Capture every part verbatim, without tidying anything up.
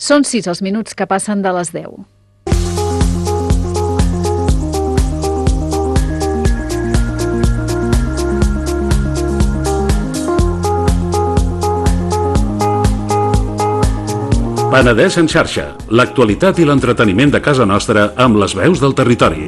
Són sis els minuts que passen de les deu. Penedès en xarxa, l'actualitat i l'entreteniment de casa nostra amb les veus del territori.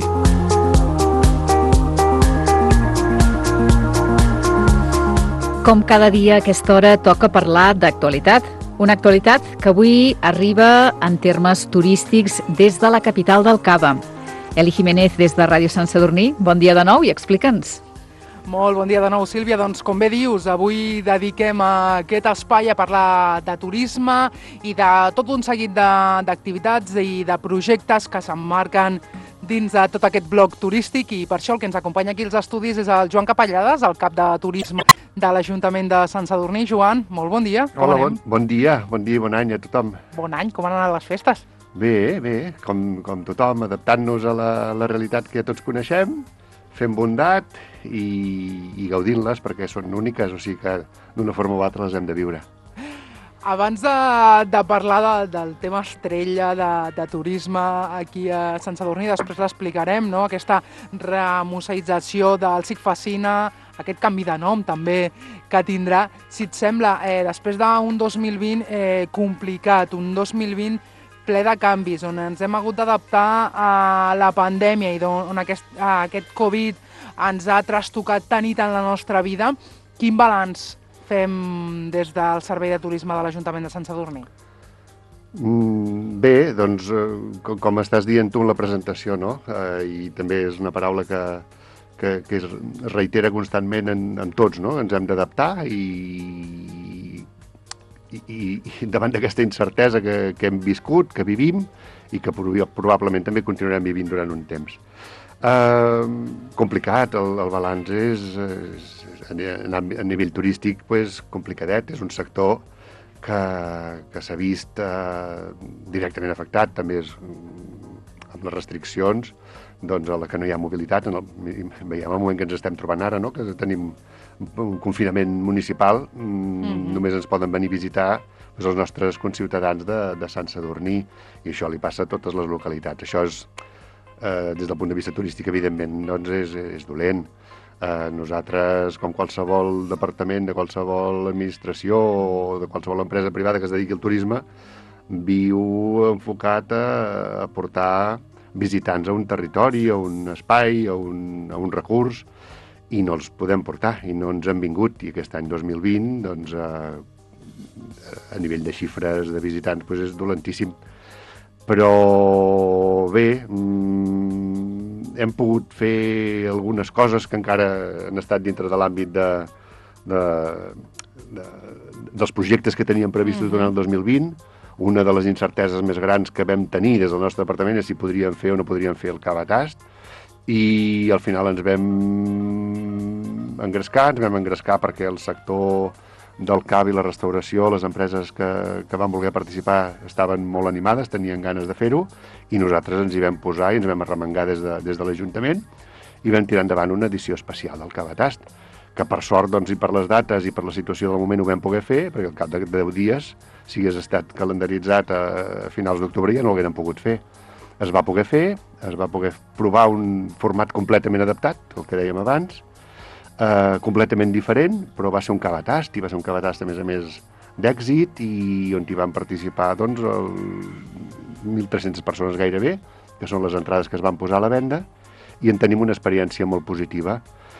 Com cada dia a aquesta hora toca parlar d'actualitat. Una actualitat que avui arriba en termes turístics des de la capital del Cava. Eli Jiménez des de Ràdio Sant Sadurní, bon dia de nou i explica'ns. Molt bon dia de nou, Sílvia. Doncs, com bé dius, avui dediquem aquest espai a parlar de turisme i de tot un seguit d'activitats i de projectes que s'emmarquen dins de tot aquest bloc turístic, i per això el que ens acompanya aquí als estudis és el Joan Capellades, el cap de turisme de l'Ajuntament de Sant Sadurní. Joan, molt bon dia. Hola, bon, bon dia, bon dia i bon any a tothom. Bon any, com han anat les festes? Bé, bé, com, com tothom, adaptant-nos a la, la realitat que ja tots coneixem, fent bondat i, i gaudint-les perquè són úniques, o sigui que d'una forma o altra les hem de viure. Abans de, de parlar de, del tema estrella de, de turisme aquí a Sant Sadurní, després l'explicarem, no? Aquesta remuseïtzació del C I C Fascina, aquest canvi de nom també que tindrà. Si et sembla, eh, després d'un dos mil vint eh, complicat, un dos mil vint ple de canvis, on ens hem hagut d'adaptar a la pandèmia i on aquest, aquest Covid ens ha trastocat tant i tant la nostra vida, quin balanç fem des del Servei de Turisme de l'Ajuntament de Sant Sadurní? Mm, bé, doncs, com, com estàs dient tu en la presentació, no? Eh, I també és una paraula que, que, que es reitera constantment en, en tots, no? Ens hem d'adaptar i, i, i davant d'aquesta incertesa que, que hem viscut, que vivim i que probablement també continuarem vivint durant un temps. Eh, complicat, el, el balanç és... és a nivell turístic, pues, complicadet. És un sector que, que s'ha vist eh, directament afectat, també és, amb les restriccions, doncs, a la que no hi ha mobilitat. En el, veiem el moment que ens estem trobant ara, no? Que tenim un confinament municipal, mm-hmm. Només ens poden venir a visitar pues, els nostres conciutadans de, de Sant Sadurní, i això li passa a totes les localitats. Això és, eh, des del punt de vista turístic, evidentment, doncs és, és dolent. Uh, nosaltres, com qualsevol departament de qualsevol administració o de qualsevol empresa privada que es dediqui al turisme, viu enfocat a, a portar visitants a un territori, a un espai, a un, a un recurs, i no els podem portar, i no ens han vingut. I aquest any dos mil vint, doncs, uh, a nivell de xifres de visitants, doncs és dolentíssim. Però bé, mm, hem pogut fer algunes coses que encara han estat dintre de l'àmbit de, de, de, dels projectes que teníem previstos mm-hmm. durant el dos mil vint. Una de les incerteses més grans que vam tenir des del nostre departament és si podríem fer o no podríem fer el Cava Tast, i al final ens vam engrescar, ens vam engrescar perquè el sector del cava i la restauració, les empreses que, que van voler participar estaven molt animades, tenien ganes de fer-ho, i nosaltres ens hi vam posar i ens vam arremangar des de, des de l'Ajuntament i vam tirar endavant una edició especial del Cava Tast, que per sort, doncs, i per les dates i per la situació del moment ho vam poder fer, perquè al cap de deu dies, si hagués estat calendaritzat a finals d'octubre, ja no l'hagueren pogut fer. Es va poder fer, es va poder provar un format completament adaptat, el que dèiem abans, Uh, completament diferent, però va ser un Cava Tast, i va ser un Cava Tast, a més a més, d'èxit, i on hi van participar, doncs, el... mil tres-centes persones gairebé, que són les entrades que es van posar a la venda, i en tenim una experiència molt positiva.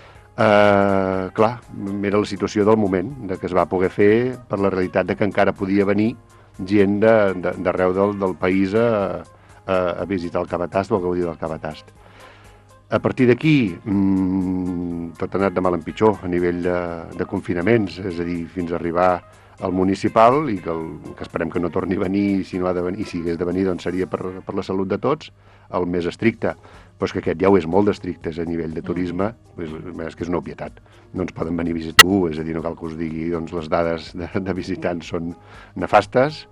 Uh, clar, era la situació del moment, de que es va poder fer per la realitat de que encara podia venir gent d'arreu del, del país a, a, a visitar el Cava Tast o a gaudir del Cava Tast. A partir d'aquí, mmm, tot ha anat de mal en pitjor a nivell de, de confinaments, és a dir, fins a arribar al municipal, i que, el, que esperem que no torni a venir, si no ha de venir, i si hagués de venir, doncs seria per, per la salut de tots, el més estricte. Però és que aquest ja ho és molt d'estricte, a nivell de turisme, és, és que és una obvietat. No ens poden venir a visitar tu, és a dir, no cal que us digui, doncs les dades de, de visitants són nefastes,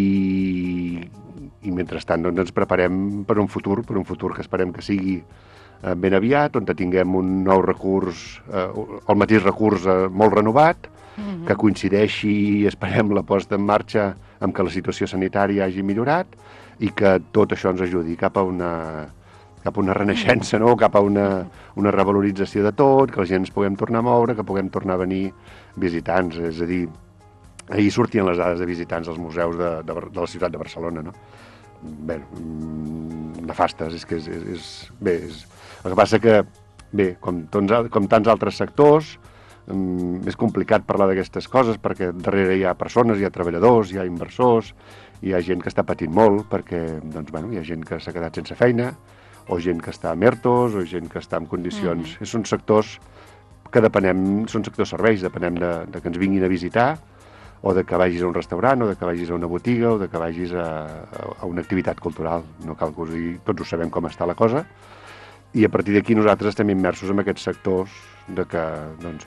i, i mentrestant doncs, ens preparem per un futur, per un futur que esperem que sigui eh, ben aviat, on tinguem un nou recurs, eh, el mateix recurs eh, molt renovat, mm-hmm. que coincideixi, esperem, la posta en marxa amb que la situació sanitària hagi millorat i que tot això ens ajudi cap a una, cap a una renaixença, no? Cap a una, una revalorització de tot, que la gent ens puguem tornar a moure, que puguem tornar a venir visitants. És a dir, ahir sortien les dades de visitants als museus de, de, de la ciutat de Barcelona, no? Bé, nefastes, és que és, és, és, bé, és, el que passa que, bé, com, tons, com tants altres sectors, um, és complicat parlar d'aquestes coses perquè darrere hi ha persones, hi ha treballadors, hi ha inversors, hi ha gent que està patint molt perquè, doncs, bueno, hi ha gent que s'ha quedat sense feina, o gent que està a ERTOs, o gent que està en condicions... Mm. Són sectors que depenem, són sectors serveis, depenem de, de que ens vinguin a visitar, o de que vagis a un restaurant, o de que vagis a una botiga, o de que vagis a, a una activitat cultural. No cal que us digui, tots ho sabem com està la cosa. I a partir d'aquí nosaltres estem immersos en aquests sectors de que, doncs,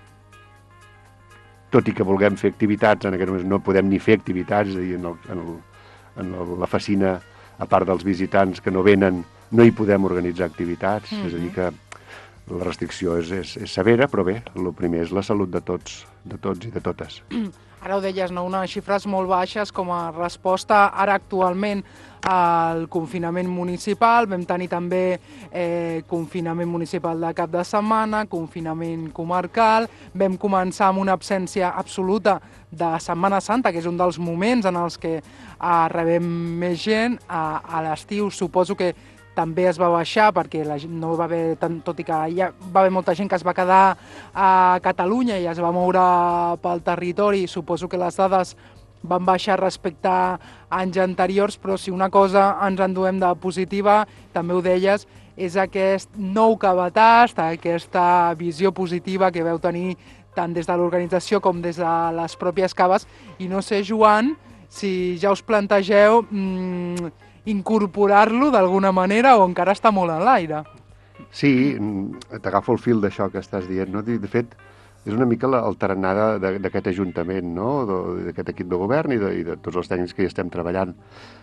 tot i que vulguem fer activitats, en aquest moment no podem ni fer activitats, és a dir, en, el, en, el, en el, la fassina, a part dels visitants que no venen, no hi podem organitzar activitats. Mm-hmm. És a dir, que la restricció és, és, és severa, però bé, el primer és la salut de tots, de tots i de totes. Ara ho deies, no? Unes xifres molt baixes com a resposta ara actualment al confinament municipal. Vam tenir també eh, confinament municipal de cap de setmana, confinament comarcal. Vam començar amb una absència absoluta de Setmana Santa, que és un dels moments en els que eh, rebem més gent. A, a l'estiu suposo que també es va baixar perquè la gent no va haver, tant, tot i que ja va haver molta gent que es va quedar a Catalunya i es va moure pel territori, suposo que les dades van baixar respecte a anys anteriors, però si una cosa ens enduem de positiva, també ho deies, és aquest nou cabàs, aquesta visió positiva que veu tenir tant des de l'organització com des de les pròpies caves. I no sé, Joan, si ja us plantegeu mmm, incorporar-lo d'alguna manera o encara està molt en l'aire. Sí, t'agafo el fil d'això que estàs dient, no? De fet, és una mica el tarannà d'aquest Ajuntament, no? D'aquest equip de govern i de, i de tots els tècnics que hi estem treballant.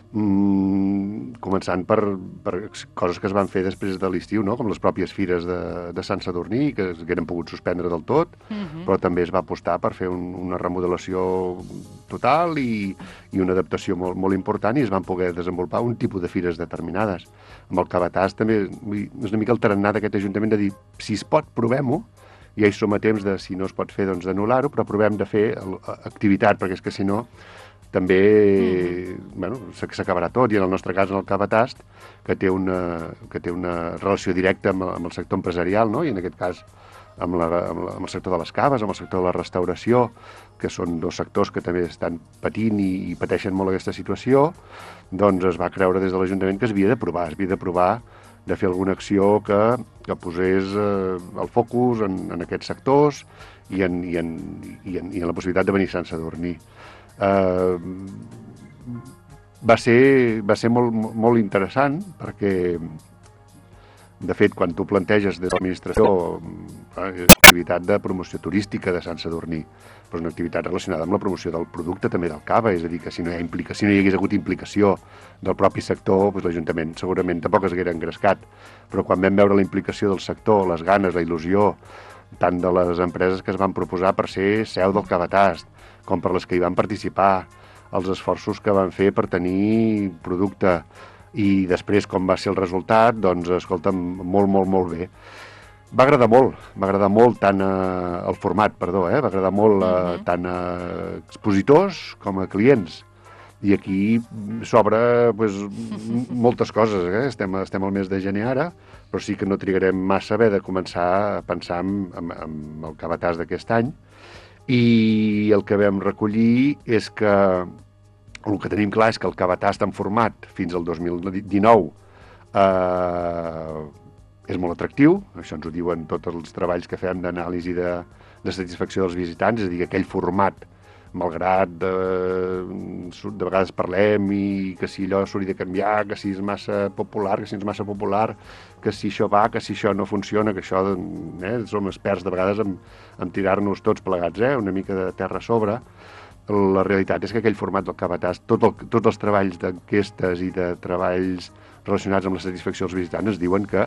Mm, començant per, per coses que es van fer després de l'estiu, no? Com les pròpies fires de, de Sant Sadurní, que es hagueren pogut suspendre del tot, uh-huh. però també es va apostar per fer un, una remodelació total i, i una adaptació molt, molt important, i es van poder desenvolupar un tipus de fires determinades. Amb el cabàs també és una mica el tarannà d'aquest Ajuntament de dir, si es pot, provem-ho, ja hi som a temps de, si no es pot fer, doncs d'anul·lar-ho, però provem de fer activitat, perquè és que si no també mm. bueno, s'acabarà tot, i en el nostre cas en el Cabatast, que té una, que té una relació directa amb, amb el sector empresarial, no? I en aquest cas amb, la, amb, la, amb el sector de les caves, amb el sector de la restauració, que són dos sectors que també estan patint i, i pateixen molt aquesta situació, doncs es va creure des de l'Ajuntament que es havia de provar, es havia de provar de fer alguna acció que, que posés eh, el focus en, en aquests sectors i en, i, en, i, en, i en la possibilitat de venir a Sant Sadurní. Uh, va ser, va ser molt, molt interessant perquè, de fet, quan tu planteges des de l'administració eh, activitat de promoció turística de Sant Sadurní, però és una activitat relacionada amb la promoció del producte també del cava, és a dir, que si no hi, ha implica, si no hi hagués hagut implicació del propi sector, doncs l'Ajuntament segurament tampoc es haguera engrescat, però quan vam veure la implicació del sector, les ganes, la il·lusió, tant de les empreses que es van proposar per ser seu del Cabatast, com per les que hi van participar, els esforços que van fer per tenir producte, i després com va ser el resultat, doncs, escolta'm, molt, molt, molt bé. Va agradar molt, va agradar molt tant eh, el format, perdó, eh? Va agradar molt eh, uh-huh. tant a expositors com a clients. I aquí s'obre pues, moltes coses, eh? Estem, estem al mes de gener ara, però sí que no trigarem massa a haver de començar a pensar en, en, en el cabàs d'aquest any. I el que vam recollir és que el que tenim clar és que el cabàs en format fins al dos mil dinou eh, és molt atractiu, això ens ho diuen tots els treballs que fem d'anàlisi de, de satisfacció dels visitants, és a dir, que aquell format, malgrat de, de vegades parlem i que si allò s'hauria de canviar, que si és massa popular, que si és massa popular, que si això va, que si això no funciona, que això, eh, som experts de vegades en, en tirar-nos tots plegats, eh, una mica de terra a sobre. La realitat és que aquell format del cabàs, tot el, tots els treballs d'enquestes i de treballs relacionats amb la satisfacció dels visitants ens diuen que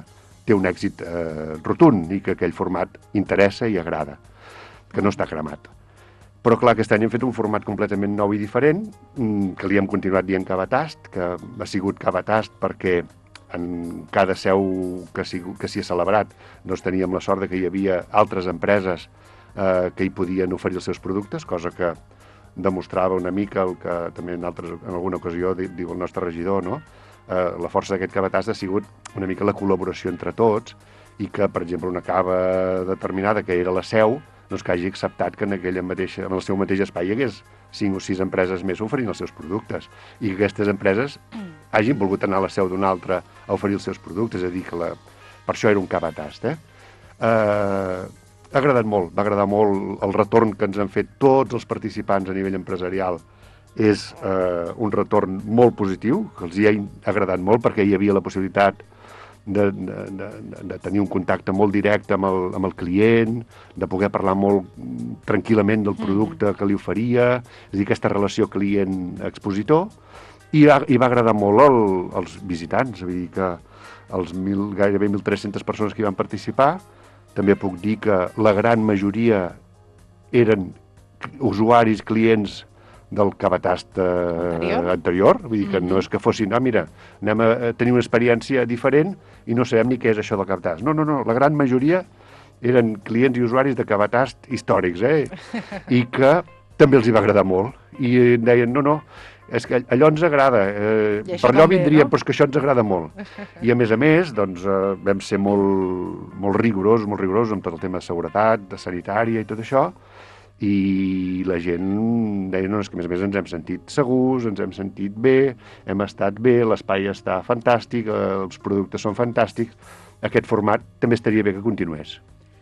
té un èxit eh, rotund i que aquell format interessa i agrada, que no està cremat. Però clar, aquest any hem fet un format completament nou i diferent, que li hem continuat dient Cabatast, que ha sigut Cabatast perquè en cada seu que s'hi que s'hi ha celebrat doncs teníem la sort de que hi havia altres empreses eh, que hi podien oferir els seus productes, cosa que demostrava una mica el que també en, altres, en alguna ocasió diu el nostre regidor, no? Eh, la força d'aquest Cabatast ha sigut una mica la col·laboració entre tots i que, per exemple, una cava determinada que era la seu, doncs que hagi acceptat que en, aquella mateixa, en el seu mateix espai hi hagués cinc o sis empreses més oferint els seus productes i que aquestes empreses hagin volgut anar a la seu d'una altra a oferir els seus productes, és a dir, que la... per això era un Cabatast. Eh? Eh, ha agradat molt, va agradar molt el retorn que ens han fet tots els participants a nivell empresarial. És eh, un retorn molt positiu, que els hi ha agradat molt perquè hi havia la possibilitat De, de, de, de tenir un contacte molt directe amb el, amb el client, de poder parlar molt tranquil·lament del producte que li oferia, és a dir, aquesta relació client-expositor, i, i va agradar molt el, als visitants, vull dir que els mil, gairebé mil tres-centes persones que hi van participar, també puc dir que la gran majoria eren usuaris, clients del Cabatast eh, anterior. anterior, vull dir que mm-hmm. no és que fossin, ah, mira, anem a tenir una experiència diferent i no sabem ni què és això del Cabatast. No, no, no, la gran majoria eren clients i usuaris de Cabatast històrics, eh? I que també els hi va agradar molt. I deien, no, no, és que allò ens agrada, eh, per allò també, vindríem, no? Però és que això ens agrada molt. I a més a més, doncs, eh, vam ser molt, molt rigorosos, molt rigorosos amb tot el tema de seguretat, de sanitària i tot això, i la gent deia, no, és que a més a més ens hem sentit segurs, ens hem sentit bé, hem estat bé, l'espai està fantàstic, els productes són fantàstics. Aquest format també estaria bé que continués.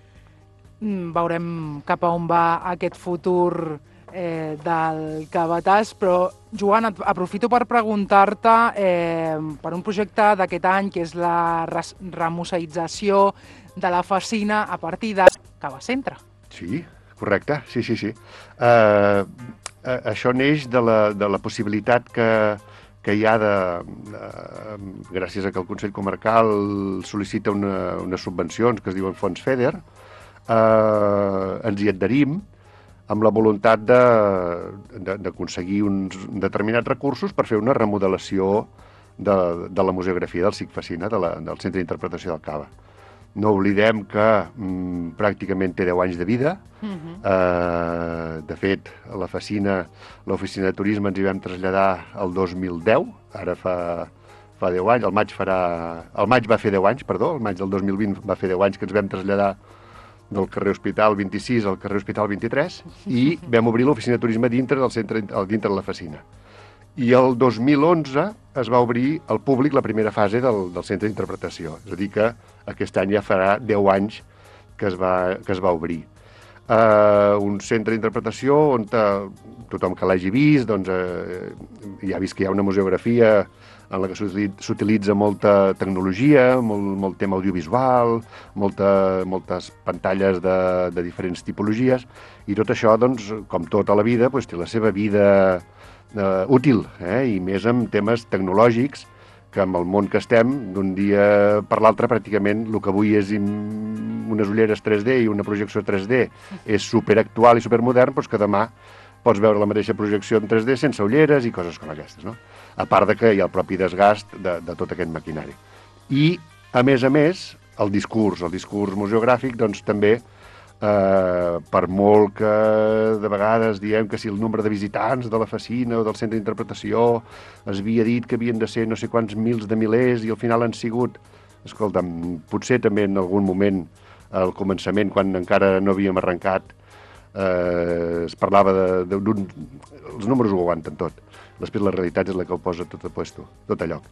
Veurem cap a on va aquest futur eh, del Cabatast, però Joan, aprofito per preguntar-te eh, per un projecte d'aquest any que és la remuseïtzació de la Fecina a partir de Cava Centre. Sí, correcte, sí, sí, sí. Uh, uh, això neix de la, de la possibilitat que, que hi ha de, uh, gràcies a que el Consell Comarcal sol·licita una, unes subvencions que es diuen Fons FEDER, uh, ens hi adherim amb la voluntat d'aconseguir uns determinats recursos per fer una remodelació de, de la museografia del C I C Fecina, de la, del Centre d'Interpretació del Cava. No oblidem que mm, pràcticament té deu anys de vida. Uh-huh. eh, de fet, a la Fecina, l'oficina de turisme ens hi vam traslladar el dos mil deu, ara fa, fa deu anys, el maig farà... El maig va fer deu anys, perdó, el maig del dos mil vint va fer deu anys que ens vam traslladar del carrer Hospital vint-i-sis al carrer Hospital vint-i-tres i vam obrir l'oficina de turisme dintre del centre, dintre de la Fecina. I el dos mil onze es va obrir al públic la primera fase del, del centre d'interpretació. És a dir, que aquest any ja farà deu anys que es va, que es va obrir. Uh, un centre d'interpretació on tothom que l'hagi vist doncs, uh, ja ha vist que hi ha una museografia en la que s'utilitza molta tecnologia, molt, molt tema audiovisual, molta, moltes pantalles de, de diferents tipologies, i tot això, doncs, com tota la vida, doncs, té la seva vida Uh, útil, eh? I més amb temes tecnològics que amb el món que estem, d'un dia per l'altre pràcticament el que avui és unes ulleres tres D i una projecció tres D és superactual i supermodern, doncs que demà pots veure la mateixa projecció en tres D sense ulleres i coses com aquestes, no? A part de que hi ha el propi desgast de, de tot aquest maquinari. I, a més a més, el discurs, el discurs museogràfic, doncs també Uh, per molt que de vegades diem que si el nombre de visitants de la Fecina o del centre d'interpretació es havia dit que havien de ser no sé quants mils de milers i al final han sigut, escolta'm, potser també en algun moment al començament, quan encara no havíem arrencat, uh, es parlava de, d'un... els números ho aguanten tot. Després la realitat és la que ho posa tot a puesto, tot a lloc.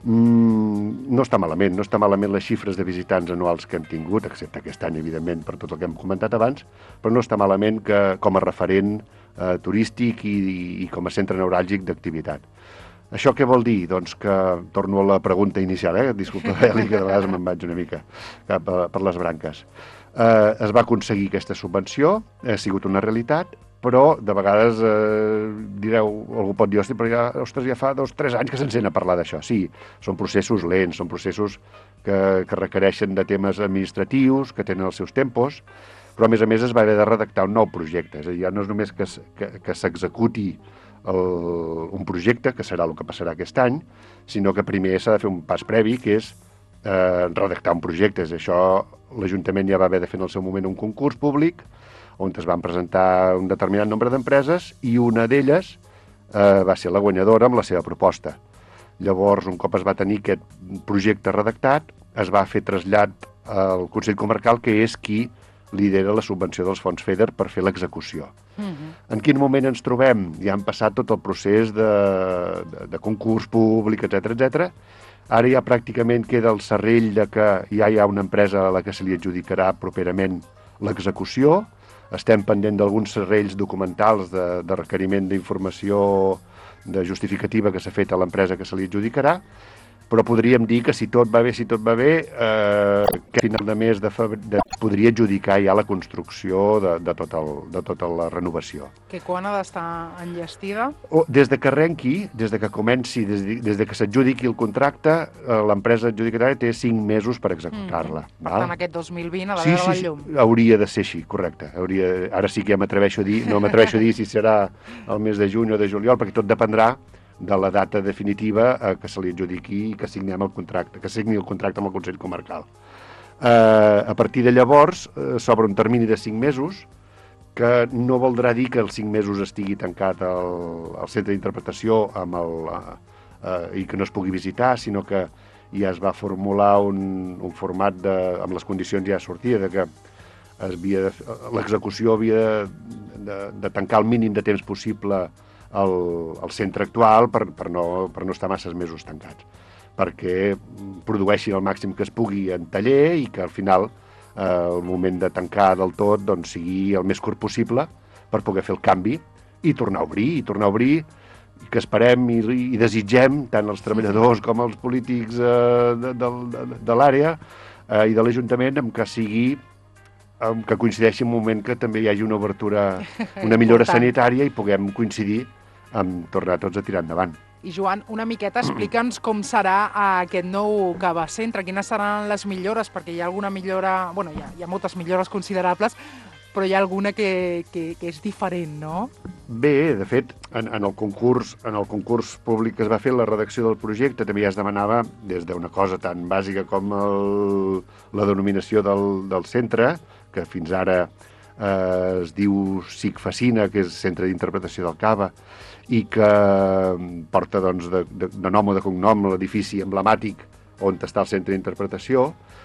Mm, no està malament, no està malament les xifres de visitants anuals que hem tingut, excepte aquest any, evidentment, per tot el que hem comentat abans, però no està malament que, com a referent eh, turístic i, i com a centre neuràlgic d'activitat. Això què vol dir? Doncs que, torno a la pregunta inicial, eh? Disculpa, Eli, que de vegades me'n vaig una mica cap a, per les branques. Eh, es va aconseguir aquesta subvenció, ha sigut una realitat, però de vegades eh, direu, algú pot dir, però ja, ostres, ja fa dos o tres anys que se'n sent a parlar d'això. Sí, són processos lents, són processos que, que requereixen de temes administratius, que tenen els seus tempos, però a més a més es va haver de redactar un nou projecte. És a dir, ja no és només que, que, que s'executi el, un projecte, que serà el que passarà aquest any, sinó que primer s'ha de fer un pas previ, que és eh, redactar un projecte. És això, l'Ajuntament ja va haver de fer en el seu moment un concurs públic, on es van presentar un determinat nombre d'empreses i una d'elles eh, va ser la guanyadora amb la seva proposta. Llavors, un cop es va tenir aquest projecte redactat, es va fer trasllat al Consell Comarcal, que és qui lidera la subvenció dels fons FEDER per fer l'execució. Uh-huh. En quin moment ens trobem? Ja han passat tot el procés de, de, de concurs públic, etcètera, etcètera. Ara ja pràcticament queda el serrell de que ja hi ha una empresa a la que se li adjudicarà properament l'execució. Estem pendent d'alguns serrells documentals de, de requeriment d'informació de justificativa que s'ha fet a l'empresa que se li adjudicarà, però podríem dir que si tot va bé, si tot va bé, eh, que a final de mes de febrer de, podria adjudicar ja la construcció de, de, tot el, de tota la renovació. Que quan ha d'estar enllestida? O, des de que arrenqui, des de que comenci, des de, des de que s'adjudiqui el contracte, eh, l'empresa adjudicatària té cinc mesos per executar-la. Mm. Per tant, aquest dos mil vint ha de sí, veure sí, la llum. Sí, hauria de ser així, correcte. Hauria, ara sí que ja m'atreveixo a dir, no m'atreveixo a dir si serà el mes de juny o de juliol, perquè tot dependrà de la data definitiva eh, que se li adjudiqui i que signem el contracte, que signi el contracte amb el Consell Comarcal. Eh, a partir de llavors eh, s'obre un termini de cinc mesos, que no voldrà dir que els cinc mesos estigui tancat el, el centre d'interpretació amb el, eh, i que no es pugui visitar, sinó que ja es va formular un, un format de, amb les condicions ja sortia, de que l'execució havia de, de, de tancar el mínim de temps possible El, el centre actual per, per, no, per no estar masses mesos tancats, perquè produeixin el màxim que es pugui en taller i que al final eh, el moment de tancar del tot doncs, sigui el més curt possible per poder fer el canvi i tornar a obrir, i tornar a obrir que esperem i, i desitgem tant els treballadors com els polítics eh, de, de, de, de l'àrea eh, i de l'Ajuntament amb que sigui que coincideixi un moment que també hi hagi una obertura, una millora sanitària i puguem coincidir amb tornar tots a tirar endavant. I Joan, una miqueta explica'ns com serà aquest nou Cava Centre, quines seran les millores, perquè hi ha alguna millora, bueno, hi ha, hi ha moltes millores considerables, però hi ha alguna que, que, que és diferent, no? Bé, de fet, en, en, el concurs, en el concurs públic que es va fer, la redacció del projecte, també ja es demanava des d'una cosa tan bàsica com el, la denominació del, del centre, que fins ara eh, es diu SIC-Facina, que és Centre d'Interpretació del Cava, i que porta doncs, de, de, de nom o de cognom l'edifici emblemàtic on està el centre d'interpretació,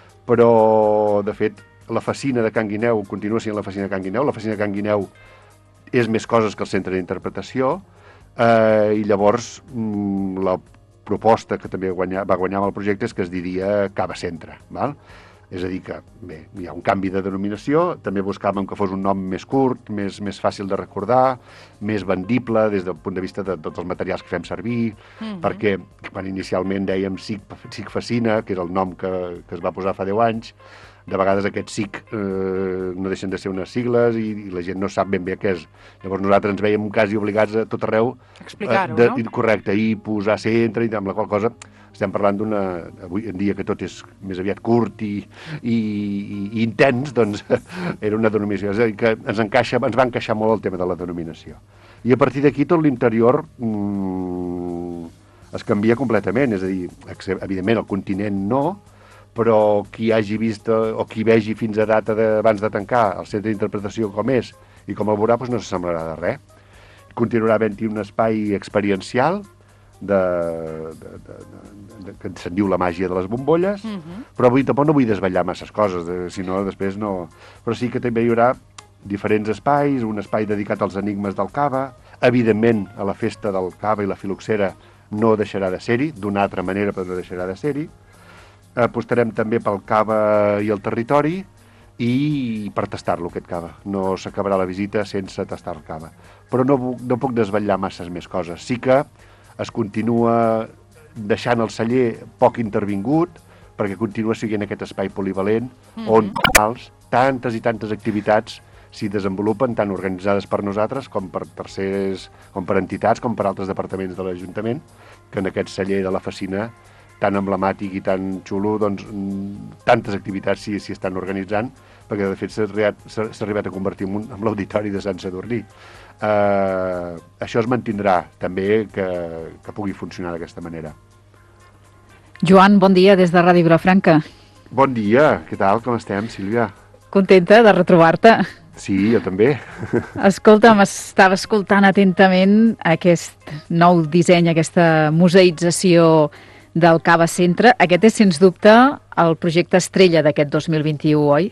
però, de fet, la Facina de Can Guineu continua sent la Facina de Can Guineu. La Facina de Can Guineu és més coses que el centre d'interpretació, eh, i llavors mm, la proposta que també guanya, va guanyar amb el projecte és que es diria Cava Centre, val? És a dir que, bé, hi ha un canvi de denominació, també buscàvem que fos un nom més curt, més, més fàcil de recordar, més vendible des del punt de vista de tots els materials que fem servir, mm-hmm. perquè quan inicialment dèiem SIC-Facina, que és el nom que, que es va posar fa deu anys, de vegades aquests SIC eh, no deixen de ser unes sigles i, i la gent no sap ben bé què és. Llavors nosaltres ens veiem quasi obligats a tot arreu explicar-ho, eh, no? Correcte, i posar centre, i amb la qual cosa estem parlant d'una, avui en dia que tot és més aviat curt i, i, i intens, doncs era una denominació, és a dir, que ens, encaixa, ens va encaixar molt el tema de la denominació. I a partir d'aquí tot l'interior mmm, es canvia completament, és a dir, evidentment el continent no, però qui hagi vist o qui vegi fins a data de, abans de tancar el centre d'interpretació com és i com el veurà, doncs no s'assemblarà de res. Continuarà havent-hi un espai experiencial de, de, de, de, de, que se'n diu la màgia de les bombolles, uh-huh. però avui tampoc no vull desvetllar masses coses, de, si no després no... Però sí que també hi haurà diferents espais, un espai dedicat als enigmes del Cava, evidentment a la festa del Cava i la filoxera no deixarà de ser-hi, d'una altra manera però no deixarà de ser-hi. Apostarem també pel Cava i el territori i per tastar-lo, aquest Cava. No s'acabarà la visita sense tastar el Cava. Però no, no puc desvetllar masses més coses. Sí que es continua deixant el celler poc intervingut, perquè continua sent aquest espai polivalent, mm-hmm. on tals, tantes i tantes activitats s'hi desenvolupen tant organitzades per nosaltres com per tercers, com per entitats, com per altres departaments de l'Ajuntament, que en aquest celler de la Facina tan emblemàtic i tan xulo, doncs tantes activitats s'hi estan organitzant, perquè de fet s'ha arribat a convertir en, un, en l'auditori de Sant Sadurní. Uh, això es mantindrà també que, que pugui funcionar d'aquesta manera. Joan, bon dia des de Ràdio Vilafranca. Bon dia, què tal, com estem, Sílvia? Contenta de retrobar-te. Sí, jo també. Escolta'm, estava escoltant atentament aquest nou disseny, aquesta museïtzació del Cava Centre. Aquest és, sens dubte, el projecte estrella d'aquest dos mil vint-i-u, oi?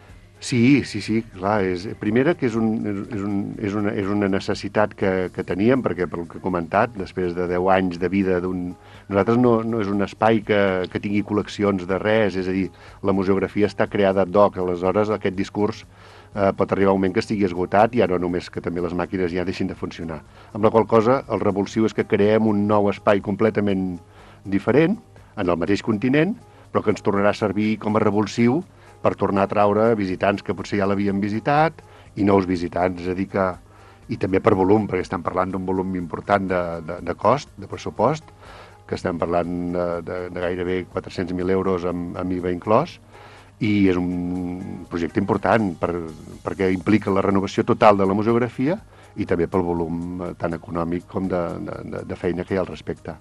Sí, sí, sí, clar. És, primera, que és, un, és, un, és, una, és una necessitat que, que teníem, perquè pel que he comentat, després de deu anys de vida d'un... Nosaltres no, no és un espai que, que tingui col·leccions de res, és a dir, la museografia està creada ad hoc, aleshores aquest discurs eh, pot arribar un moment que estigui esgotat, i ja no només que també les màquines ja deixin de funcionar. Amb la qual cosa, el revulsiu és que creem un nou espai completament diferent, en el mateix continent, però que ens tornarà a servir com a revulsiu per tornar a traure visitants que potser ja l'havien visitat i nous visitants, és a dir que... I també per volum, perquè estem parlant d'un volum important de, de, de cost, de pressupost, que estem parlant de, de, de gairebé quatre-cents mil euros amb, amb I V A inclòs, i és un projecte important per, perquè implica la renovació total de la museografia i també pel volum tant econòmic com de, de, de feina que hi ha al respecte.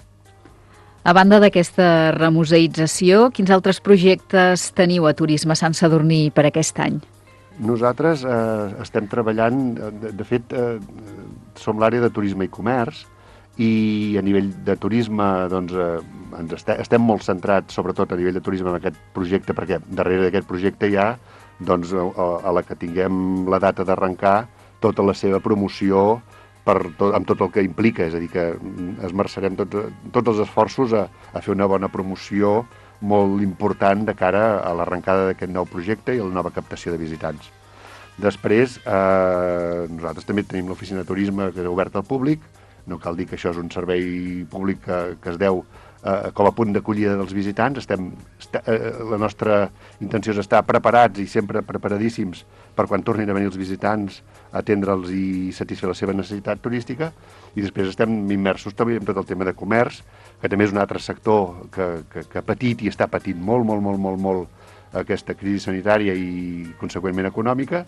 A banda d'aquesta remuseïtzació, quins altres projectes teniu a Turisme Sant Sadurní per aquest any? Nosaltres eh, estem treballant, de, de fet, eh, som l'àrea de turisme i comerç, i a nivell de turisme doncs, eh, ens est estem molt centrats, sobretot a nivell de turisme, en aquest projecte, perquè darrere d'aquest projecte hi ha, doncs, a, a la que tinguem la data d'arrencar, tota la seva promoció, per tot, amb tot el que implica, és a dir, que esmerçarem tots, tots els esforços a, a fer una bona promoció molt important de cara a l'arrencada d'aquest nou projecte i a la nova captació de visitants. Després, eh, nosaltres també tenim l'oficina de turisme que és oberta al públic, no cal dir que això és un servei públic que, que es deu eh, com a punt d'acollida dels visitants. Estem, est eh, la nostra intenció és estar preparats i sempre preparadíssims per quan tornin a venir els visitants, atendre'ls i satisfer la seva necessitat turística, i després estem immersos també en tot el tema de comerç, que també és un altre sector que, que, que ha patit i està patint molt, molt, molt, molt, molt aquesta crisi sanitària i, conseqüentment, econòmica,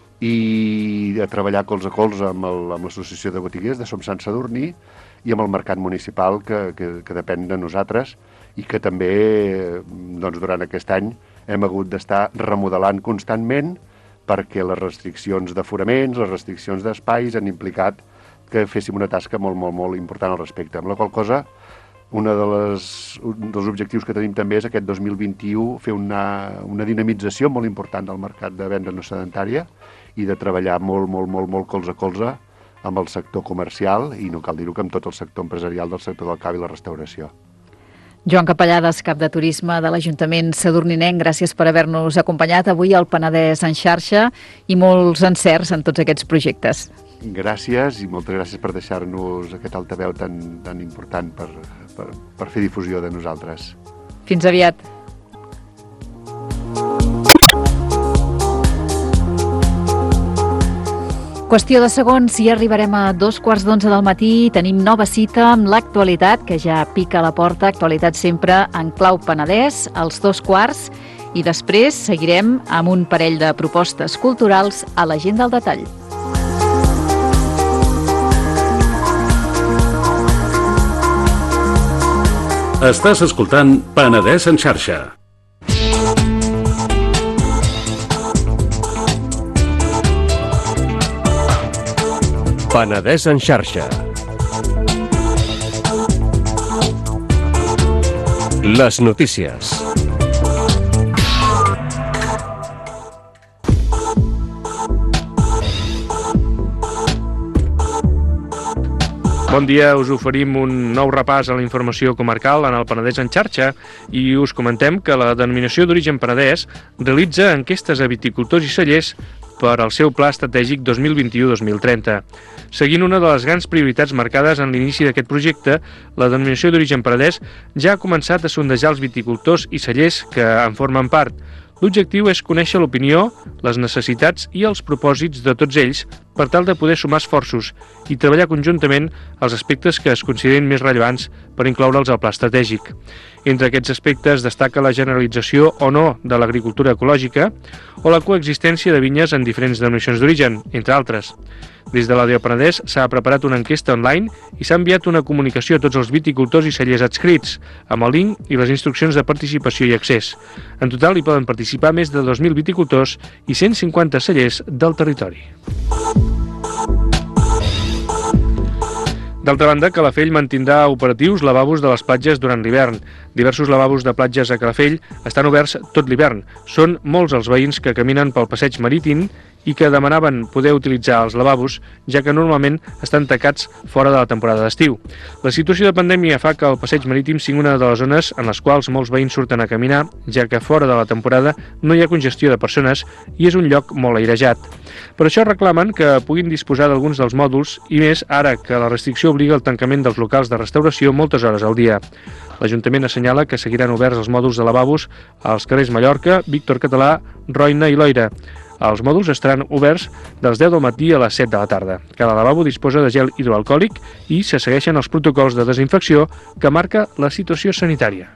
i a treballar colze a colze amb l'Associació de Botiguers de Som Sant Sadurní i amb el mercat municipal que, que, que depèn de nosaltres i que també doncs, durant aquest any hem hagut d'estar remodelant constantment perquè les restriccions d'aforaments, les restriccions d'espais han implicat que féssim una tasca molt, molt, molt important al respecte. Amb la qual cosa, una de les, un dels objectius que tenim també és aquest dos mil vint-i-u fer una, una dinamització molt important del mercat de venda no sedentària i de treballar molt, molt, molt, molt colze a colze amb el sector comercial i no cal dir-ho que amb tot el sector empresarial del sector del cava i la restauració. Joan Capellades, cap de Turisme de l'Ajuntament sadurninenc, gràcies per haver-nos acompanyat avui al Penedès en xarxa i molts encerts en tots aquests projectes. Gràcies i moltes gràcies per deixar-nos aquest altaveu tan, tan important per, per, per fer difusió de nosaltres. Fins aviat. Qüestió de segons i arribarem a dos quarts d'onze del matí. Tenim nova cita amb l'actualitat, que ja pica a la porta. Actualitat sempre en clau Penedès, als dos quarts. I després seguirem amb un parell de propostes culturals a l'agenda al detall. Estàs escoltant Penedès en xarxa. Penedès en xarxa. Les notícies. Bon dia, us oferim un nou repàs a la informació comarcal en el Penedès en xarxa i us comentem que la denominació d'origen Penedès realitza enquestes a viticultors i cellers per al seu pla estratègic dos mil vint-i-u dos mil trenta. Seguint una de les grans prioritats marcades en l'inici d'aquest projecte, la denominació d'origen Penedès ja ha començat a sondejar els viticultors i cellers que en formen part. L'objectiu és conèixer l'opinió, les necessitats i els propòsits de tots ells per tal de poder sumar esforços i treballar conjuntament els aspectes que es considerin més rellevants per incloure'ls al pla estratègic. Entre aquests aspectes destaca la generalització o no de l'agricultura ecològica o la coexistència de vinyes en diferents denominacions d'origen, entre altres. Des de l'A D O Penedès s'ha preparat una enquesta online i s'ha enviat una comunicació a tots els viticultors i cellers adscrits, amb el link i les instruccions de participació i accés. En total hi poden participar més de dos mil viticultors i cent cinquanta cellers del territori. D'altra banda, Calafell mantindrà operatius lavabos de les platges durant l'hivern. Diversos lavabos de platges a Calafell estan oberts tot l'hivern. Són molts els veïns que caminen pel passeig marítim i que demanaven poder utilitzar els lavabos, ja que normalment estan tancats fora de la temporada d'estiu. La situació de pandèmia fa que el passeig marítim sigui una de les zones en les quals molts veïns surten a caminar, ja que fora de la temporada no hi ha congestió de persones i és un lloc molt airejat. Per això reclamen que puguin disposar d'alguns dels mòduls i més ara que la restricció obliga el tancament dels locals de restauració moltes hores al dia. L'Ajuntament assenyala que seguiran oberts els mòduls de lavabos als carrers Mallorca, Víctor Català, Roina i Loira. Els mòduls estaran oberts dels deu del matí a les set de la tarda. Cada lavabo disposa de gel hidroalcohòlic i se segueixen els protocols de desinfecció que marca la situació sanitària.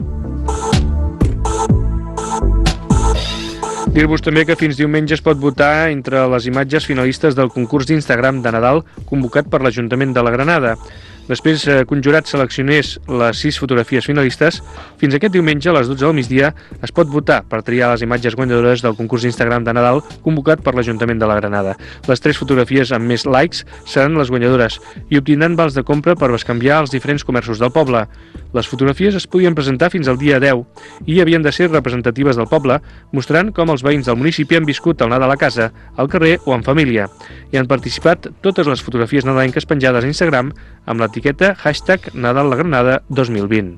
Dir-vos també que fins diumenge es pot votar entre les imatges finalistes del concurs d'Instagram de Nadal convocat per l'Ajuntament de la Granada. Després que un jurat seleccionés les sis fotografies finalistes, fins aquest diumenge a les dotze del migdia es pot votar per triar les imatges guanyadores del concurs d'Instagram de Nadal convocat per l'Ajuntament de la Granada. Les tres fotografies amb més likes seran les guanyadores i obtindran vals de compra per bescanviar als diferents comerços del poble. Les fotografies es podien presentar fins al dia deu i havien de ser representatives del poble, mostrant com els veïns del municipi han viscut el Nadal a casa, al carrer o en família. Hi han participat totes les fotografies nadalenques penjades a Instagram amb l'etiqueta hashtag Nadal la Granada dos mil vint.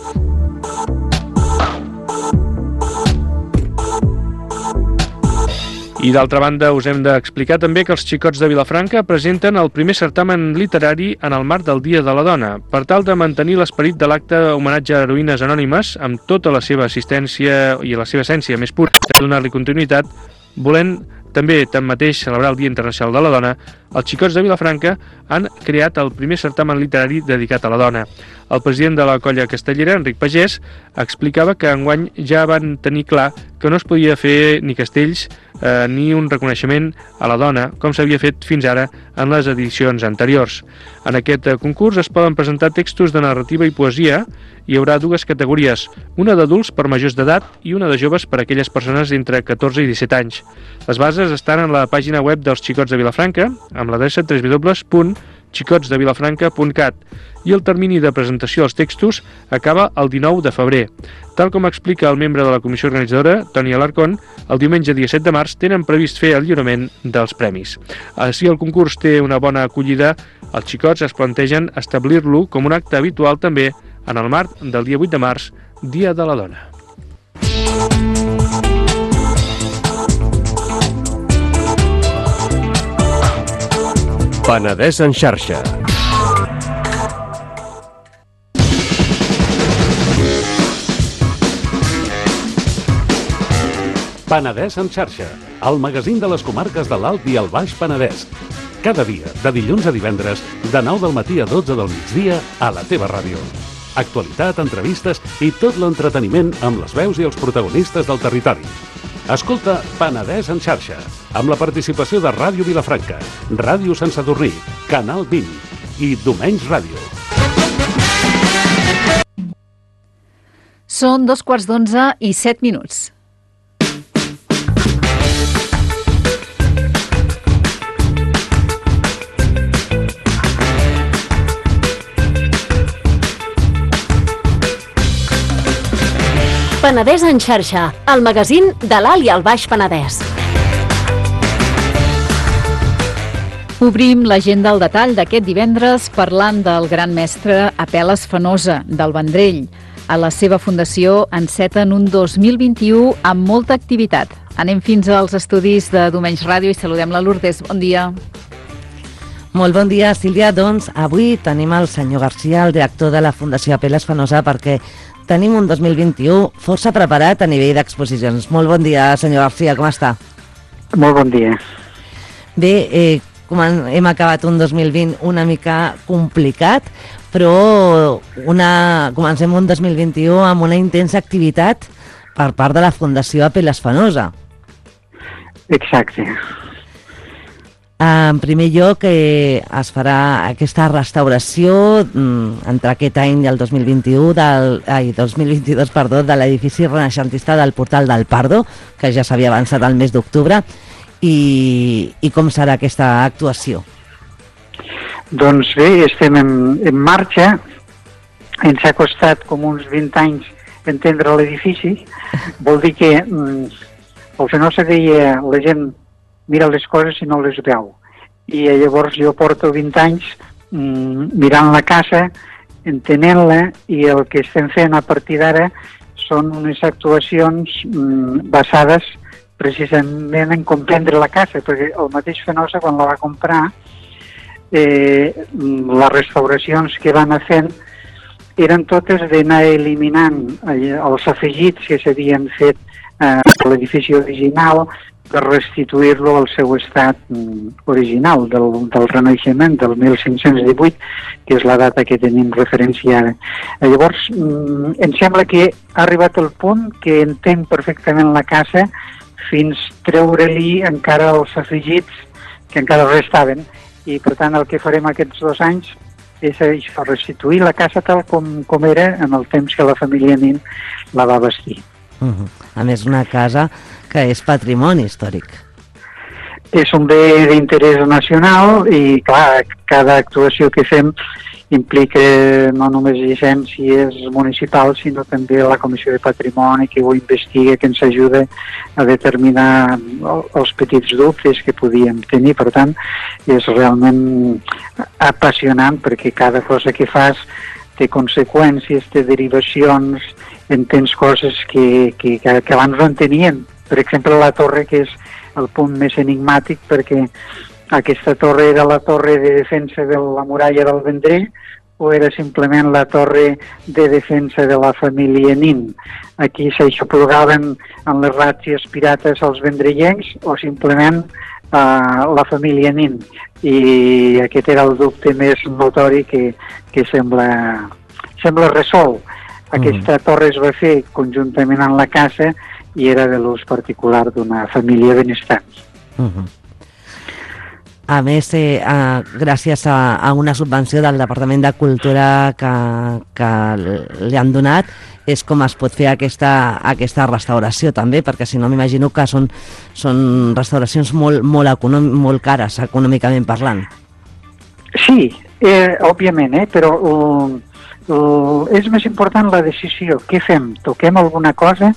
I d'altra banda us hem d'explicar també que els xicots de Vilafranca presenten el primer certamen literari en el marc del Dia de la Dona. Per tal de mantenir l'esperit de l'acte homenatge a heroïnes anònimes amb tota la seva assistència i la seva essència més pura, de donar-li continuïtat, volent també, tanmateix, celebrar el Dia Internacional de la Dona, els xicots de Vilafranca han creat el primer certamen literari dedicat a la dona. El president de la colla castellera, Enric Pagès, explicava que enguany ja van tenir clar que no es podia fer ni castells eh, ni un reconeixement a la dona, com s'havia fet fins ara en les edicions anteriors. En aquest concurs es poden presentar textos de narrativa i poesia. Hi haurà dues categories, una d'adults per majors d'edat i una de joves per a aquelles persones entre catorze i disset anys. Les bases estan en la pàgina web dels Xicots de Vilafranca, amb l'adreça w w w punt xicots de vilafranca punt cat, i el termini de presentació dels textos acaba el dinou de febrer. Tal com explica el membre de la comissió organitzadora, Toni Alarcón, el diumenge dia set de març tenen previst fer el lliurament dels premis. Si el concurs té una bona acollida, els xicots es plantegen establir-lo com un acte habitual també en el marc del dia vuit de març, Dia de la Dona. Penedès en xarxa. Penedès en xarxa, el magazín de les comarques de l'Alt i el Baix Penedès. Cada dia, de dilluns a divendres, de nou del matí a dotze del migdia, a la teva ràdio. Actualitat, entrevistes i tot l'entreteniment amb les veus i els protagonistes del territori. Escolta Penedès en xarxa, amb la participació de Ràdio Vilafranca, Ràdio Sant Sadurní, Canal vint i Domenys Ràdio. Són dos quarts d'onze i set minuts. Penedès en xarxa, el magazín de l'Alt i el Baix Penedès. Obrim l'agenda al detall d'aquest divendres parlant del gran mestre Apel·les Fenosa, del Vendrell. A la seva fundació enceten un dos mil vint-i-u amb molta activitat. Anem fins als estudis de Domenys Ràdio i saludem la Lourdes. Bon dia. Molt bon dia, Sílvia. Doncs avui tenim el senyor Garcia, el director de la Fundació Apel·les Fenosa, perquè tenim un dos mil vint-i-u força preparat a nivell d'exposicions. Molt bon dia, senyor Garcia, com està? Molt bon dia. Bé, eh, com hem acabat un dos mil vint una mica complicat, però una, comencem un dos mil vint-i-u amb una intensa activitat per part de la Fundació Apel·les Fenosa. Exacte. En primer lloc, eh, es farà aquesta restauració mm, entre aquest any i el dos mil vint-i-u, del, ai, dos mil vint-i-dos, perdó, de l'edifici renaixentista del Portal del Pardo, que ja s'havia avançat al mes d'octubre, i, i com serà aquesta actuació? Doncs bé, estem en, en marxa. Ens ha costat com uns vint anys entendre l'edifici. Vol dir que mm, el Fenosa deia, la gent mira les coses i no les veu. I llavors jo porto vint anys mm, mirant la casa, entenent-la, i el que estem fent a partir d'ara són unes actuacions mm, basades precisament en comprendre la casa, perquè el mateix Fenosa, quan la va comprar, eh, les restauracions que van fent eren totes d'anar eliminant els afegits que s'havien fet a l'edifici original per restituir-lo al seu estat original del, del Renaixement, del mil cinc-cents divuit, que és la data que tenim referenciada. Llavors, em sembla que ha arribat el punt que entenc perfectament la casa fins treure-li encara els afegits que encara restaven, i per tant el que farem aquests dos anys és això, restituir la casa tal com, com era en el temps que la família Nin la va vestir. Uh-huh. A més, una casa que és patrimoni històric. És un bé d'interès nacional i, clar, cada actuació que fem implica no només llicències municipals, sinó també la Comissió de Patrimoni, que ho investiga, que ens ajuda a determinar els petits dubtes que podíem tenir. Per tant, és realment apassionant, perquè cada cosa que fas té conseqüències, té derivacions, entens coses que, que, que abans no entenien. Per exemple, la torre, que és el punt més enigmàtic, perquè aquesta torre era la torre de defensa de la muralla del Vendrell o era simplement la torre de defensa de la família Nin. Aquí s'aixoplugaven en les ràtzies pirates els vendrellencs o simplement uh, la família Nin. I aquest era el dubte més notori que, que sembla, sembla resolt. Aquesta mm. torre es va fer conjuntament amb la casa i era de l'ús particular d'una família benestant. Uh-huh. A més, eh, eh, gràcies a, a una subvenció del Departament de Cultura que, que li han donat, és com es pot fer aquesta, aquesta restauració també, perquè si no m'imagino que són, són restauracions molt, molt, econòm, molt cares, econòmicament parlant. Sí, eh, òbviament, eh, però uh, uh, és més important la decisió. Què fem? Toquem alguna cosa?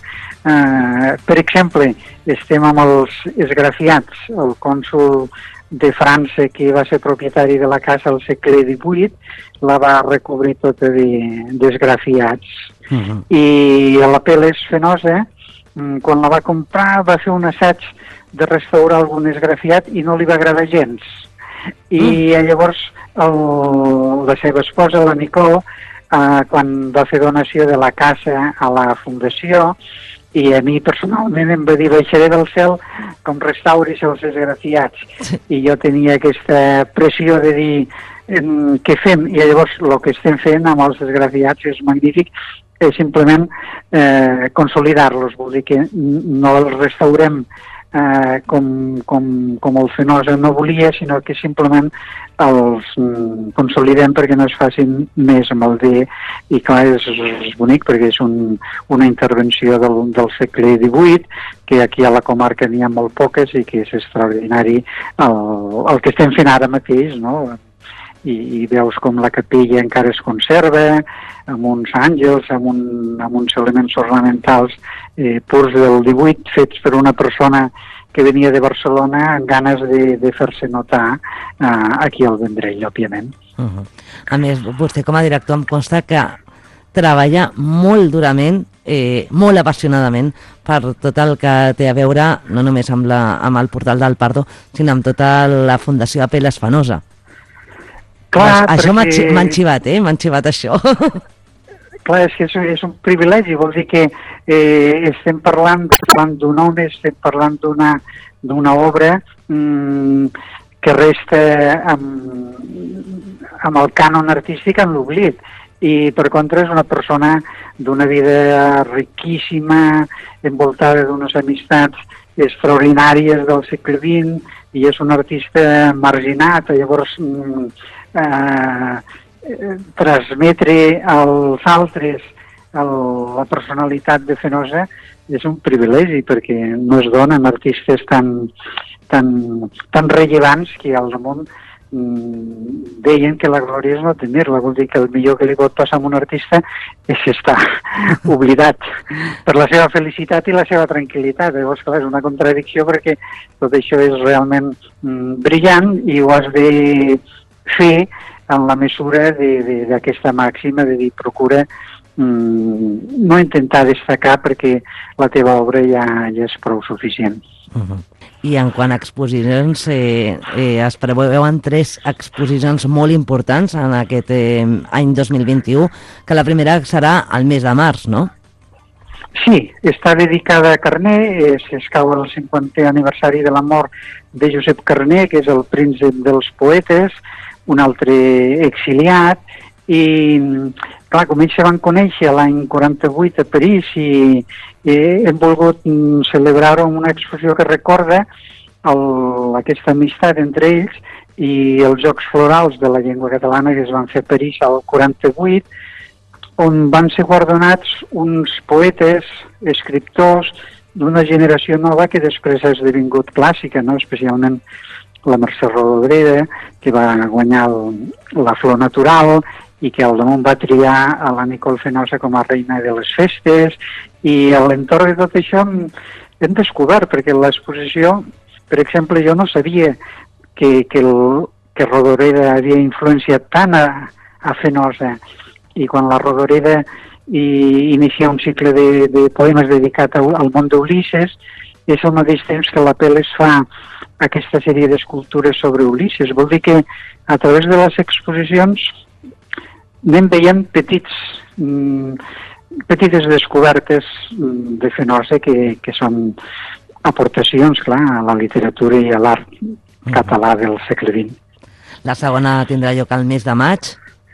Uh, per exemple, estem amb els esgrafiats. El cònsol de França, que va ser propietari de la casa al segle divuit, la va recobrir tota d'esgrafiats. Uh-huh. I a l'Apel·les Fenosa, quan la va comprar, va fer un assaig de restaurar algun esgrafiat i no li va agradar gens. I uh. llavors el, la seva esposa, la Nicole, uh, quan va fer donació de la casa a la fundació, i a mi personalment em va dir, baixaré del cel com restauris els esgrafiats. Sí. I jo tenia aquesta pressió de dir què fem, i llavors el que estem fent amb els esgrafiats és magnífic, és simplement eh, consolidar-los, vol dir que no els restaurem eh, com, com, com el Fenosa no volia, sinó que simplement els mm, consolidem perquè no es facin més amb el D. I clar, és, és bonic perquè és un, una intervenció del, del segle divuit, que aquí a la comarca n'hi ha molt poques i que és extraordinari el, el que estem fent ara mateix, no? I, i veus com la capella encara es conserva, amb uns àngels, amb, un, amb uns elements ornamentals eh, purs del divuit, fets per una persona que venia de Barcelona amb ganes de, de fer-se notar eh, aquí al Vendrell, òbviament. Uh-huh. A més, vostè com a director em consta que treballa molt durament, eh, molt apassionadament per tot el que té a veure no només amb, la, amb el Portal del Pardo, sinó amb tota la Fundació Apel·les Fenosa. Clar, això perquè... m'han xivat, eh? M'han xivat això. Clar, és que és, és un privilegi, vol dir que eh, estem parlant, parlant d'un home, estem parlant d'una d'una obra mmm, que resta amb, amb el cànon artístic en l'oblit. I per contra és una persona d'una vida riquíssima, envoltada d'unes amistats extraordinàries del segle vint, i és un artista marginat. Llavors, eh, transmetre als altres el, la personalitat de Fenosa és un privilegi, perquè no es donen artistes tan, tan, tan rellevants que al damunt mm, deien que la glòria és no tenir-la. Vol dir que el millor que li pot passar a un artista és estar oblidat per la seva felicitat i la seva tranquil·litat. Llavors, clar, és una contradicció, perquè tot això és realment mm, brillant i ho has de fer en la mesura d'aquesta màxima de dir, procura mm, no intentar destacar perquè la teva obra ja, ja és prou suficient. Uh-huh. I en quant a exposicions, eh, eh, es preveuen tres exposicions molt importants en aquest eh, any dos mil vint-i-u, que la primera serà al mes de març, no? Sí, està dedicada a Carner, es, es cau el cinquantè aniversari de la mort de Josep Carner, que és el príncep dels poetes, un altre exiliat, i clar, com ells se van conèixer l'any quaranta-vuit a París, i, i hem volgut celebrar-ho amb una exposició que recorda el, aquesta amistat entre ells i els Jocs Florals de la llengua catalana que es van fer a París al quaranta-vuit, on van ser guardonats uns poetes, escriptors d'una generació nova que després ha esdevingut clàssica, no? Especialment la Mercè Rodoreda, que va guanyar el, la Flor Natural, i que al damunt va triar a la Nicole Fenosa com a reina de les festes, i a l'entorn de tot això hem, hem descobert, perquè l'exposició, per exemple, jo no sabia que, que, el, que Rodoreda havia influenciat tant a, a Fenosa, i quan la Rodoreda i inicia un cicle de, de poemes dedicat a, al món d'Ulisses, és al mateix temps que l'Apel·les fa aquesta sèrie d'escultures sobre Ulisses. Vol dir que a través de les exposicions anem veient petits, mm, petites descobertes de Fenosa que, que són aportacions, clar, a la literatura i a l'art català del segle vint. La segona tindrà lloc al mes de maig?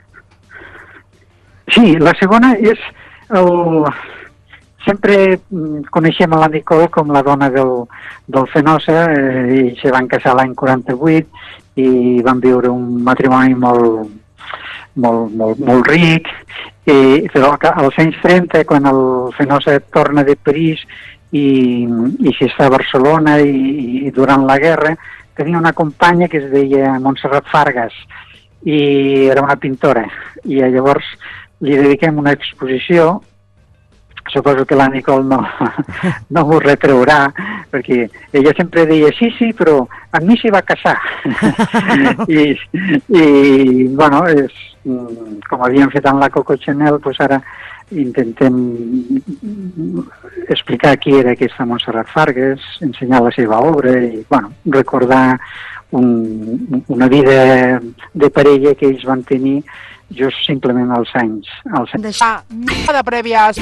Sí, la segona és el... Sempre coneixem a la Nicole com la dona del, del Fenosa, eh, i se van casar l'any quaranta-vuit i van viure un matrimoni molt, molt, molt, molt ric, i, però als anys trenta, quan el Fenosa torna de París i, i s'està a Barcelona i, i durant la guerra, tenia una companya que es deia Montserrat Fargas i era una pintora, i llavors li dediquem una exposició. Suposo que la Nicole no, no m'ho retraurà, perquè ella sempre deia sí, sí, però amb mi s'hi va casar. I, i bueno, és, com havíem fet amb la Coco Chanel, doncs ara intentem explicar qui era aquesta Montserrat Fargas, ensenyar la seva obra i, bueno, recordar un, una vida de parella que ells van tenir just simplement als anys. Als anys. Deixar de prèvies...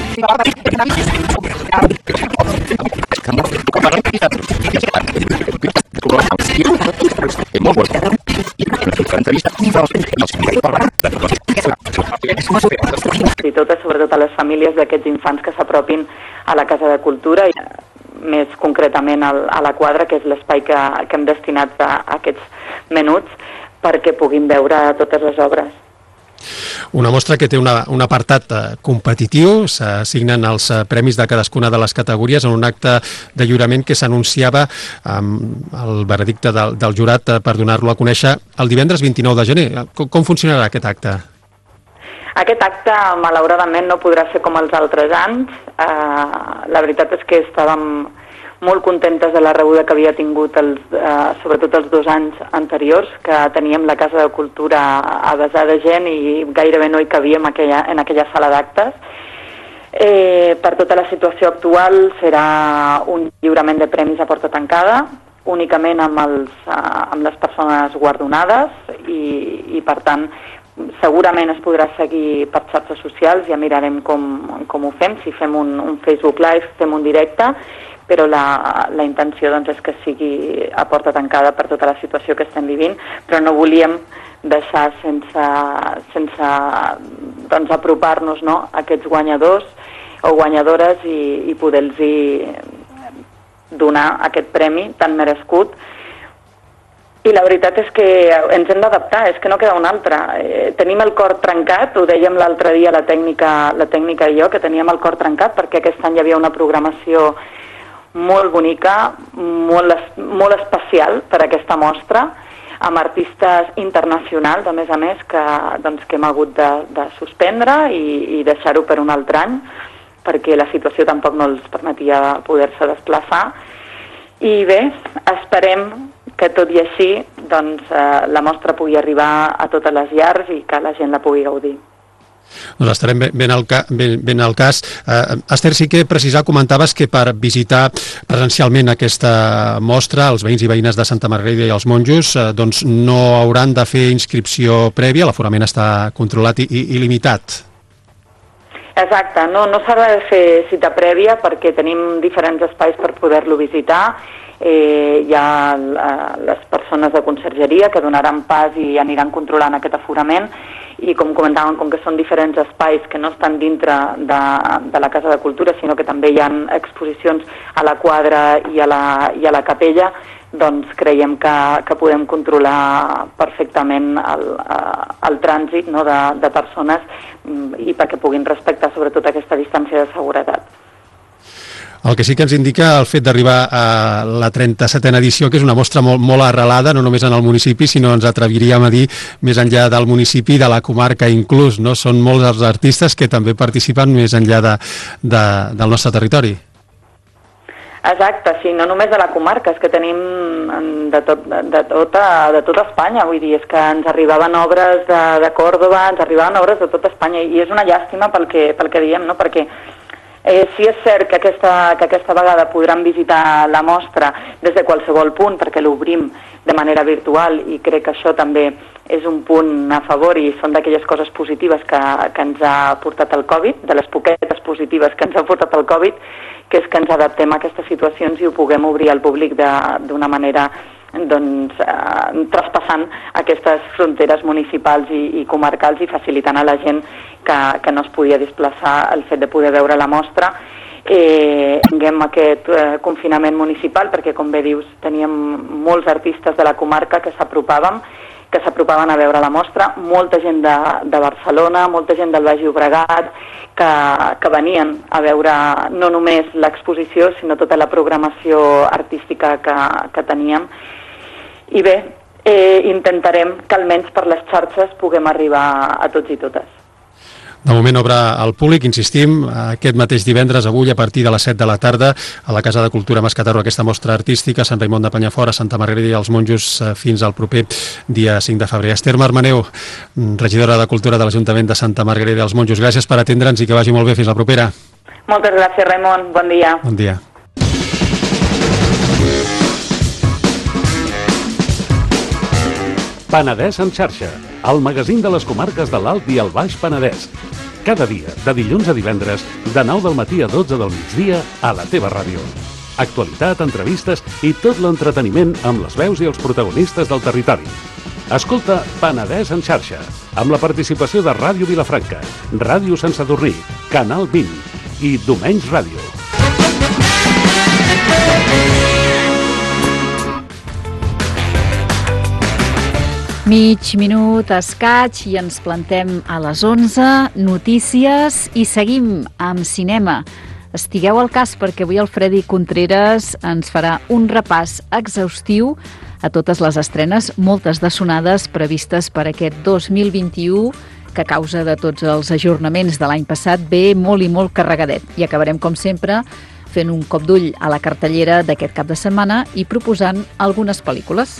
I totes, sobretot a les famílies d'aquests infants que s'apropin a la Casa de Cultura, i més concretament a la Quadra, que és l'espai que, que hem destinat a, a aquests menuts, perquè puguin veure totes les obres. Una mostra que té una, un apartat eh, competitiu, s'assignen els eh, premis de cadascuna de les categories en un acte de lliurament que s'anunciava amb el veredicte del, del jurat eh, per donar-lo a conèixer el divendres vint-i-nou de gener. Com, com funcionarà aquest acte? Aquest acte, malauradament, no podrà ser com els altres anys. Eh, la veritat és que estàvem molt contentes de la rebuda que havia tingut, els, eh, sobretot els dos anys anteriors, que teníem la Casa de Cultura a vessar de gent i gairebé no hi cabíem aquella, en aquella sala d'actes. Eh, per tota la situació actual serà un lliurament de premis a porta tancada, únicament amb, els, uh, amb les persones guardonades i, i per tant segurament es podrà seguir per xarxes socials, ja mirarem com, com ho fem, si fem un, un Facebook Live, fem un directe, però la, la intenció doncs, és que sigui a porta tancada per tota la situació que estem vivint, però no volíem deixar sense, sense doncs, apropar-nos, no?, a aquests guanyadors o guanyadores i, i poder-los donar aquest premi tan merescut. I la veritat és que ens hem d'adaptar, és que no queda un altre. Eh, tenim el cor trencat, ho dèiem l'altre dia la tècnica, la tècnica i jo, que teníem el cor trencat perquè aquest any hi havia una programació molt bonica, molt, molt especial per a aquesta mostra, amb artistes internacionals, a més a més, que, doncs, que hem hagut de, de suspendre i, i deixar-ho per un altre any, perquè la situació tampoc no els permetia poder-se desplaçar. I bé, esperem que tot i així doncs, eh, la mostra pugui arribar a totes les llars i que la gent la pugui gaudir. Doncs estarem ben al, ca, ben, ben al cas. Uh, Esther, sí que precisar, comentaves que per visitar presencialment aquesta mostra, els veïns i veïnes de Santa Margarida i els monjos uh, doncs no hauran de fer inscripció prèvia, l'aforament està controlat i, i, i limitat. Exacte, no, no s'ha de fer cita prèvia perquè tenim diferents espais per poder-lo visitar. Eh, hi ha les persones de consergeria que donaran pas i aniran controlant aquest aforament i com comentàvem, com que són diferents espais que no estan dintre de, de la Casa de Cultura, sinó que també hi ha exposicions a la quadra i a la, i a la capella, doncs creiem que, que podem controlar perfectament el, el trànsit, no, de, de persones i perquè puguin respectar sobretot aquesta distància de seguretat. El que sí que ens indica el fet d'arribar a la trenta-setena edició, que és una mostra molt, molt arrelada, no només en el municipi, sinó ens atreviríem a dir més enllà del municipi, de la comarca inclús, no? Són molts els artistes que també participen més enllà de, de, del nostre territori. Exacte, sí, no només de la comarca, és que tenim de, tot, de, tota, de tota Espanya, vull dir, és que ens arribaven obres de, de Còrdoba, ens arribaven obres de tota Espanya, i és una llàstima pel que, pel que diem, no?, perquè Eh, sí és cert que aquesta, que aquesta vegada podran visitar la mostra des de qualsevol punt perquè l'obrim de manera virtual i crec que això també és un punt a favor i són d'aquelles coses positives que, que ens ha portat el Covid, de les poquetes positives que ens ha portat el Covid, que és que ens adaptem a aquestes situacions i ho puguem obrir al públic d'una manera doncs, eh, traspassant aquestes fronteres municipals i, i comarcals i facilitant a la gent que, que no es podia desplaçar el fet de poder veure la mostra. Eh, tinguem aquest eh, confinament municipal perquè, com bé dius, teníem molts artistes de la comarca que s'apropàvem, que s'apropaven a veure la mostra, molta gent de, de Barcelona, molta gent del Baix Llobregat, que, que venien a veure no només l'exposició, sinó tota la programació artística que, que teníem. I bé, eh, intentarem que almenys per les xarxes puguem arribar a tots i totes. De moment obre al públic, insistim, aquest mateix divendres, avui, a partir de les set de la tarda, a la Casa de Cultura Mascatarro, aquesta mostra artística, Sant Raimon de Penyafort, Santa Margarida i els monjos, fins al proper dia cinc de febrer. Esther Marmaneu, regidora de Cultura de l'Ajuntament de Santa Margarida i els monjos, gràcies per atendre'ns i que vagi molt bé. Fins la propera. Moltes gràcies, Raimon. Bon dia. Bon dia. Penedès en xarxa, el magazín de les comarques de l'Alt i el Baix Penedès. Cada dia, de dilluns a divendres, de nou del matí a dotze del migdia, a la teva ràdio. Actualitat, entrevistes i tot l'entreteniment amb les veus i els protagonistes del territori. Escolta Penedès en xarxa, amb la participació de Ràdio Vilafranca, Ràdio Sant Sadurní, Canal vint i Domenys Ràdio. Mig minut escaig i ens plantem a les onze, notícies i seguim amb cinema. Estigueu al cas perquè avui el Freddy Contreras ens farà un repàs exhaustiu a totes les estrenes, moltes de sonades previstes per aquest dos mil vint-i-u, que a causa de tots els ajornaments de l'any passat ve molt i molt carregadet. I acabarem, com sempre, fent un cop d'ull a la cartellera d'aquest cap de setmana i proposant algunes pel·lícules.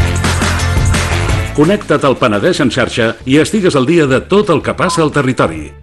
Connecta't al Penedès en xarxa i estigues al dia de tot el que passa al territori.